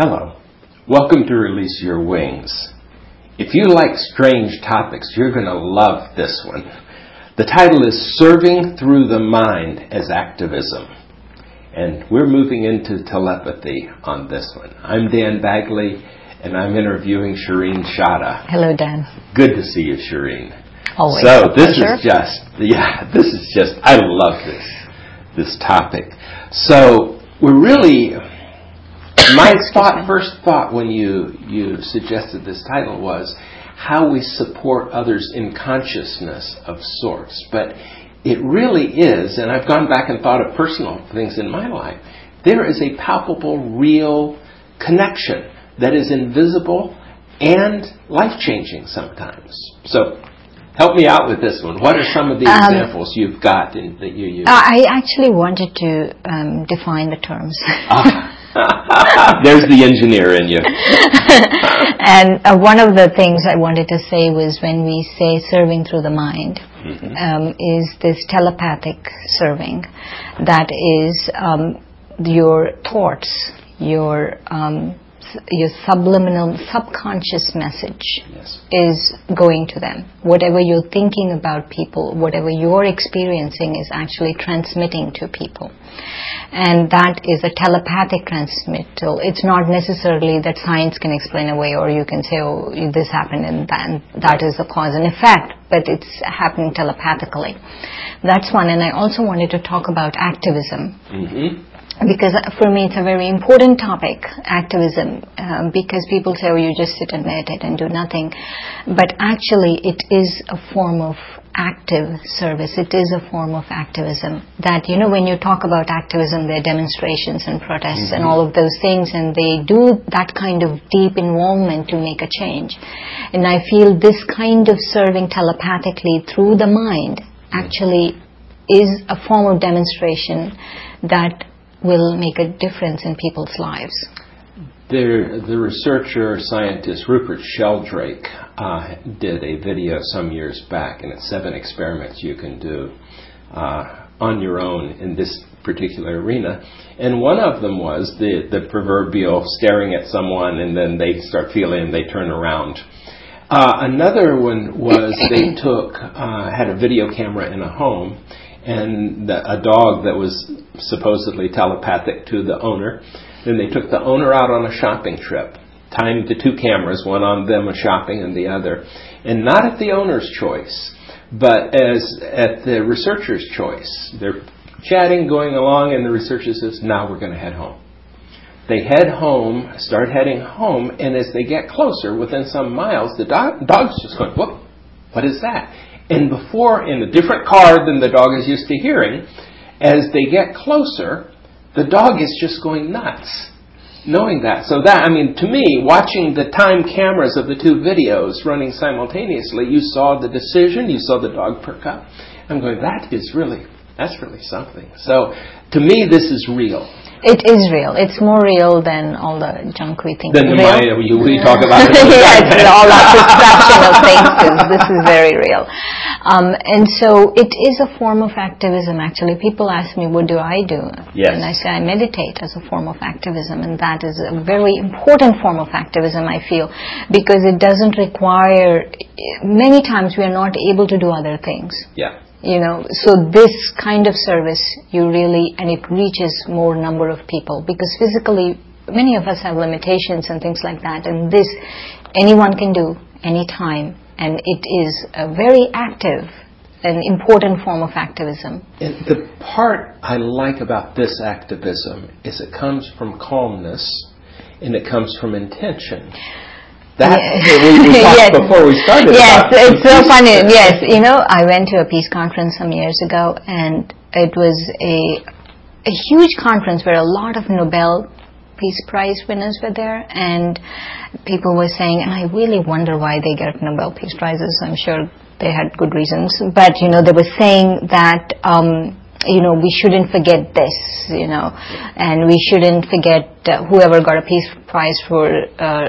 Hello. Welcome to Release Your Wings. If you like strange topics, you're going to love this one. The title is Serving Through the Mind as Activism. And we're moving into telepathy on this one. I'm Dan Bagley, and I'm interviewing Shireen Shada. Hello, Dan. Good to see you, Shireen. Always. So a this pleasure. is just, I love this topic. So we're really, my first thought when you suggested this title was how we support others in consciousness of sorts. But it really is, and I've gone back and thought of personal things in my life, there is a palpable, real connection that is invisible and life-changing sometimes. So help me out with this one. What are some of the examples you've got that you use? I actually wanted to define the terms. There's the engineer in you. And one of the things I wanted to say was when we say serving through the mind, is this telepathic serving. That is your thoughts, your subliminal, subconscious message is going to them. Whatever you're thinking about people, whatever you're experiencing is actually transmitting to people. And that is a telepathic transmittal. It's not necessarily that science can explain away, or you can say, oh, this happened and that is the cause and effect, but it's happening telepathically. That's one. And I also wanted to talk about activism. Because for me it's a very important topic, activism, because people say, oh, you just sit and meditate and do nothing. But actually it is a form of active service. It is a form of activism. That, when you talk about activism, there are demonstrations and protests and all of those things, and they do that kind of deep involvement to make a change. And I feel this kind of serving telepathically through the mind actually is a form of demonstration that will make a difference in people's lives. The researcher, scientist Rupert Sheldrake did a video some years back, and it's 7 experiments you can do on your own in this particular arena. And one of them was the proverbial staring at someone and then they start feeling and they turn around. Another one was they had a video camera in a home, and a dog that was supposedly telepathic to the owner. Then they took the owner out on a shopping trip, timed the 2 cameras, one on them shopping and the other, and not at the owner's choice, but at the researcher's choice. They're chatting, going along, and the researcher says, now we're going to head home. They start heading home, and as they get closer, within some miles, the dog's just going, whoop, what is that? And before, in a different car than the dog is used to hearing, as they get closer, the dog is just going nuts, knowing that. So to me, watching the time cameras of the 2 videos running simultaneously, you saw the decision, you saw the dog perk up. I'm going, that's really something. So, to me, this is real. It is real. It's more real than all the junk we think is real. We talk about it. Yes, all that distraction of things. This is very real. And so it is a form of activism, actually. People ask me, what do I do? Yes. And I say, I meditate as a form of activism. And that is a very important form of activism, I feel, because it doesn't require, many times we are not able to do other things. Yeah. So this kind of service, and it reaches more number of people, because physically many of us have limitations and things like that, and this anyone can do anytime, and it is a very active and important form of activism. And the part I like about this activism is it comes from calmness and it comes from intention. We talked before we started. Yes, it's so funny. Yes, I went to a peace conference some years ago, and it was a huge conference where a lot of Nobel Peace Prize winners were there, and people were saying, and I really wonder why they get Nobel Peace Prizes. I'm sure they had good reasons, but they were saying that we shouldn't forget this, and we shouldn't forget whoever got a Peace Prize for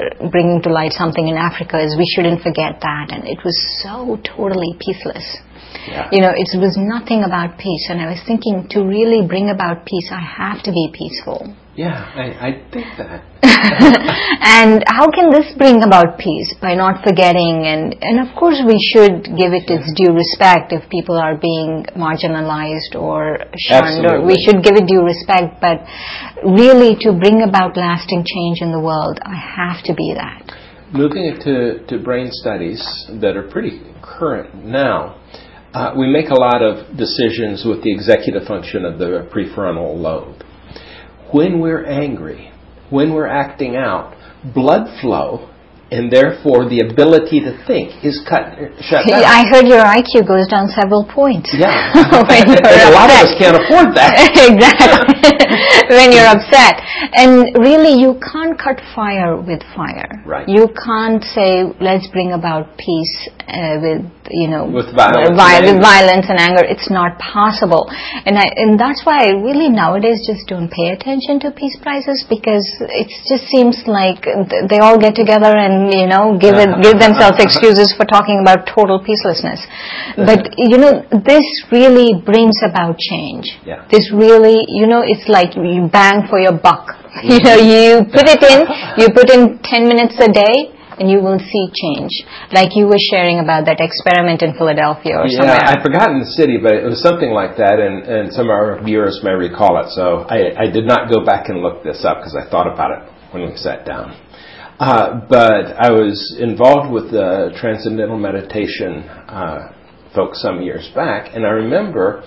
bringing to light something in Africa, we shouldn't forget that. And it was so totally peaceless. Yeah. It was nothing about peace. And I was thinking, to really bring about peace, I have to be peaceful. Yeah, I think that. And how can this bring about peace? By not forgetting, and of course we should give it its due respect if people are being marginalized or shunned. Absolutely. Or we should give it due respect, but really to bring about lasting change in the world, I have to be that. Moving it to brain studies that are pretty current now, we make a lot of decisions with the executive function of the prefrontal lobe. When we're angry, when we're acting out, blood flow and therefore the ability to think is shut down. I heard your IQ goes down several points. Yeah. When you're upset. A lot of us can't afford that. Exactly. When you're upset. And really, you can't cut fire with fire. Right. You can't say, let's bring about peace with violence and anger. It's not possible. And that's why I really nowadays just don't pay attention to peace prizes, because it just seems like they all get together and give themselves excuses for talking about total peacelessness. But this really brings about change. Yeah. This really, it's like you bang for your buck. You put in 10 minutes a day, and you will see change. Like you were sharing about that experiment in Philadelphia or somewhere. Yeah, I've forgotten the city, but it was something like that, and some of our viewers may recall it. So I did not go back and look this up because I thought about it when we sat down. But I was involved with the Transcendental Meditation folks some years back, and I remember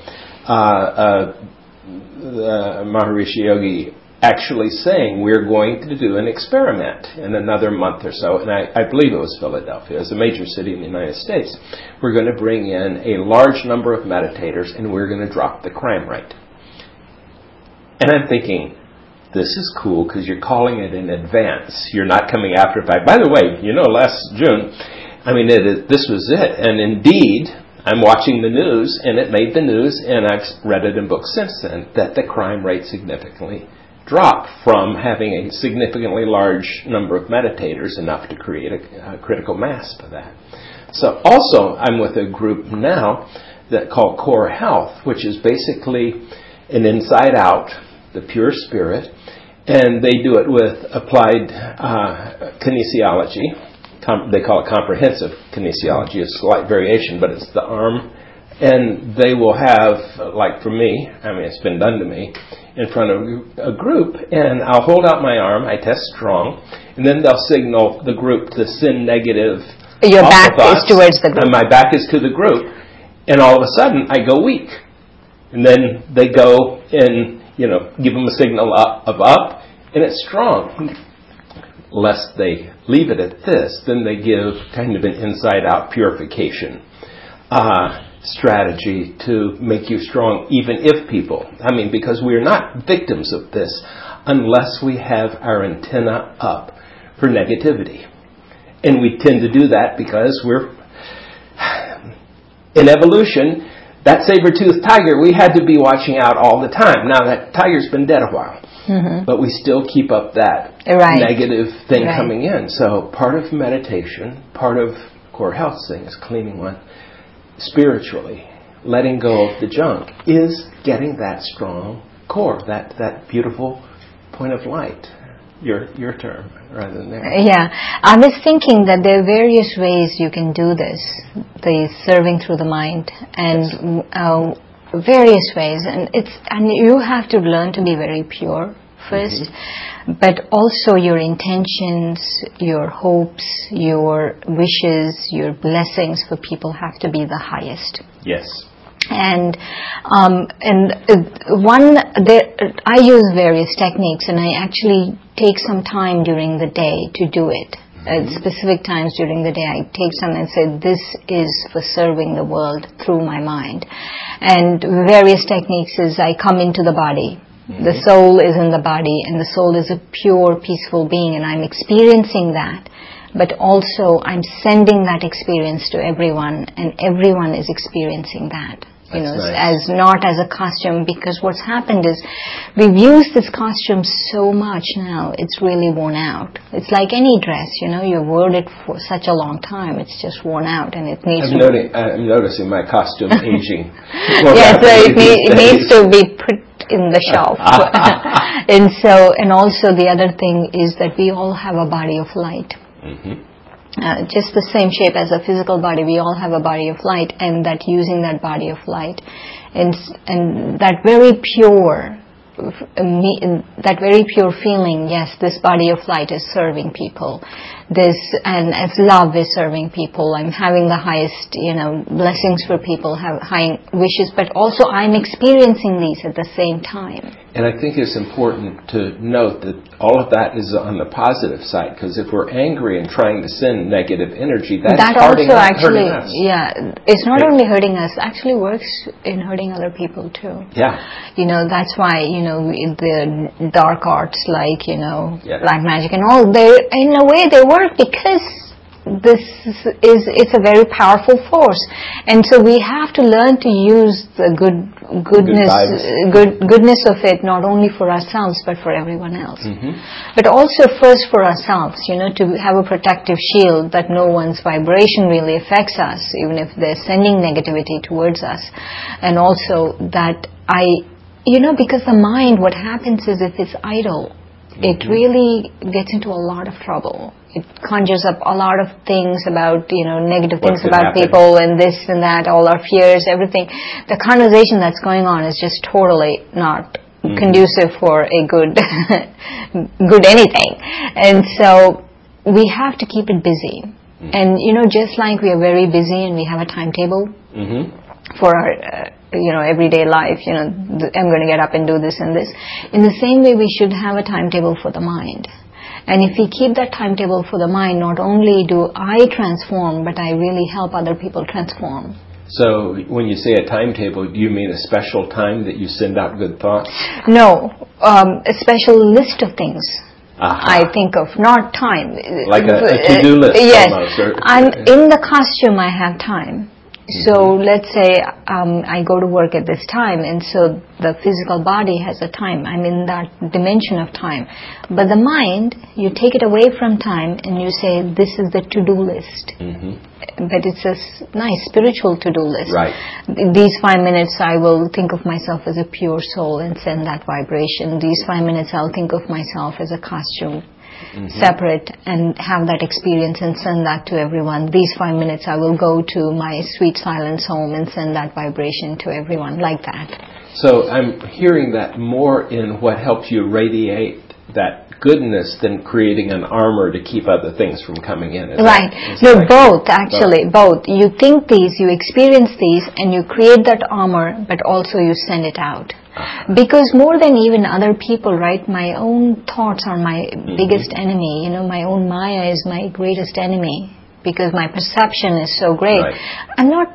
Maharishi Yogi actually saying, we're going to do an experiment in another month or so, and I believe it was Philadelphia. It's a major city in the United States. We're going to bring in a large number of meditators, and we're going to drop the crime rate. And I'm thinking, this is cool because you're calling it in advance. You're not coming after it. By the way, last June, this was it. And indeed, I'm watching the news, and it made the news, and I've read it in books since then, that the crime rate significantly dropped from having a significantly large number of meditators, enough to create a critical mass for that. So also, I'm with a group now that called Core Health, which is basically an inside-out, the pure spirit, and they do it with applied kinesiology. They call it comprehensive kinesiology. It's a slight variation, but it's the arm. And they will have, like for me, it's been done to me, in front of a group, and I'll hold out my arm, I test strong, and then they'll signal the group to send negative Your back thoughts, is towards the group. And my back is to the group, and all of a sudden I go weak. And then they go and, give them a signal up, and it's strong. Lest they leave it at this, then they give kind of an inside-out purification strategy to make you strong, even if people, because we're not victims of this unless we have our antenna up for negativity. And we tend to do that because we're, in evolution, that saber-toothed tiger, we had to be watching out all the time. Now that tiger's been dead a while. Mm-hmm. But we still keep up that negative thing coming in. So part of meditation, part of Core Health's thing is cleaning one spiritually, letting go of the junk, is getting that strong core, that beautiful point of light. Your term rather than theirs. Yeah, I was thinking that there are various ways you can do this, the serving through the mind, and various ways, and you have to learn to be very pure first, but also your intentions, your hopes, your wishes, your blessings for people have to be the highest. Yes. And I use various techniques, and I actually take some time during the day to do it. At specific times during the day, I take some and say, this is for serving the world through my mind. And various techniques is I come into the body. The soul is in the body, and the soul is a pure, peaceful being, and I'm experiencing that. But also, I'm sending that experience to everyone, and everyone is experiencing that. as not as a costume, because what's happened is we've used this costume so much now, it's really worn out. It's like any dress, you've worn it for such a long time, it's just worn out and it needs I'm noticing my costume aging. Yes, it needs to be put in the shelf. and also the other thing is that we all have a body of light. Mm-hmm. Just the same shape as a physical body, we all have a body of light, and that using that body of light and that very pure feeling, yes, this body of light is serving people. And as love is serving people, I'm having the highest, blessings for people, have high wishes, but also I'm experiencing these at the same time. And I think it's important to note that all of that is on the positive side, because if we're angry and trying to send negative energy, that is hurting us. Yeah, it's not only hurting us, actually works in hurting other people too. Yeah. That's why, the dark arts like, black magic and all, in a way they work because it's a very powerful force. And so we have to learn to use the goodness of it, not only for ourselves but for everyone else. Mm-hmm. But also first for ourselves, to have a protective shield that no one's vibration really affects us, even if they're sending negativity towards us. And also that because the mind, what happens is if it's idle, it really gets into a lot of trouble. It conjures up a lot of things about, negative things about people and this and that, all our fears, everything. The conversation that's going on is just totally not conducive for a good anything. And so we have to keep it busy. And, just like we are very busy and we have a timetable for our everyday life, I'm going to get up and do this and this. In the same way, we should have a timetable for the mind. And if we keep that timetable for the mind, not only do I transform, but I really help other people transform. So when you say a timetable, do you mean a special time that you send out good thoughts? No, a special list of things. I think of, not time. Like a to-do list. Yes. Almost, in the costume, I have time. So let's say I go to work at this time, and so the physical body has a time. I'm in that dimension of time. But the mind, you take it away from time and you say, this is the to-do list. Mm-hmm. But it's a nice spiritual to-do list. Right. These 5 minutes I will think of myself as a pure soul and send that vibration. These 5 minutes I'll think of myself as a costume. Separate and have that experience and send that to everyone. These 5 minutes I will go to my sweet silence home and send that vibration to everyone, like that. So I'm hearing that more in what helps you radiate that goodness than creating an armor to keep other things from coming in. Right. Both. You think these, you experience these, and you create that armor, but also you send it out. Because more than even other people, right, my own thoughts are my biggest enemy. My own Maya is my greatest enemy because my perception is so great. Right. I'm not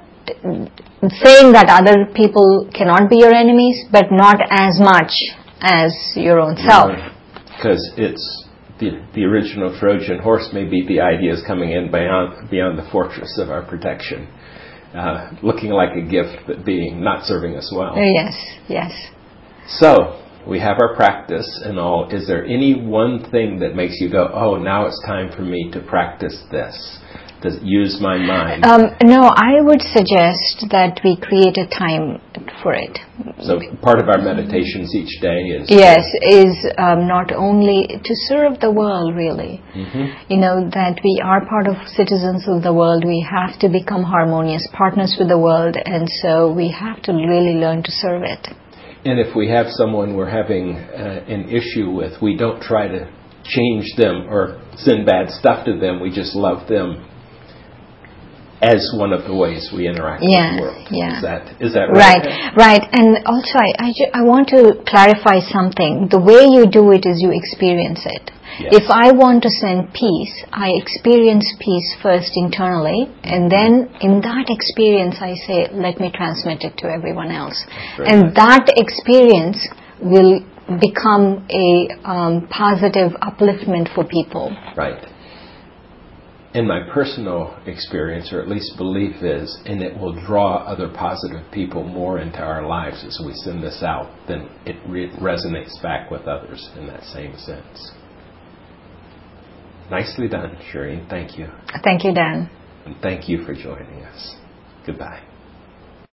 saying that other people cannot be your enemies, but not as much as your own self. Because it's the original Trojan horse may be the ideas coming in beyond the fortress of our protection. Looking like a gift, but being not serving us well. Yes. So, we have our practice and all. Is there any one thing that makes you go, oh, now it's time for me to practice this? Does it use my mind? No, I would suggest that we create a time for it. So part of our meditations each day is... Yes, is not only to serve the world, really. Mm-hmm. That we are part of citizens of the world. We have to become harmonious partners with the world, and so we have to really learn to serve it. And if we have someone we're having an issue with, we don't try to change them or send bad stuff to them. We just love them as one of the ways we interact with the world. Yeah. Is that right? Right. And also, I want to clarify something. The way you do it is you experience it. Yes. If I want to send peace, I experience peace first internally, and then in that experience I say, let me transmit it to everyone else. And that experience will become a positive upliftment for people. Right. And my personal experience, or at least belief is, and it will draw other positive people more into our lives as we send this out, then it resonates back with others in that same sense. Nicely done, Shireen. Thank you. Thank you, Dan. And thank you for joining us. Goodbye.